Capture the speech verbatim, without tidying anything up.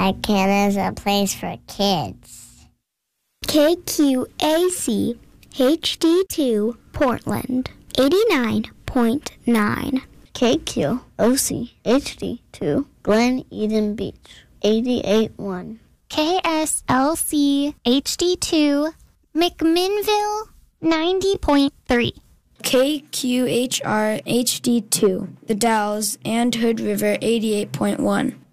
Icon is a place for kids. K Q A C H D two Portland, eighty-nine point nine. K Q O C H D two Glen Eden Beach, eighty-eight point one. K S L C H D two McMinnville, ninety point three. K Q H R H D two The Dalles and Hood River, eighty-eight point one.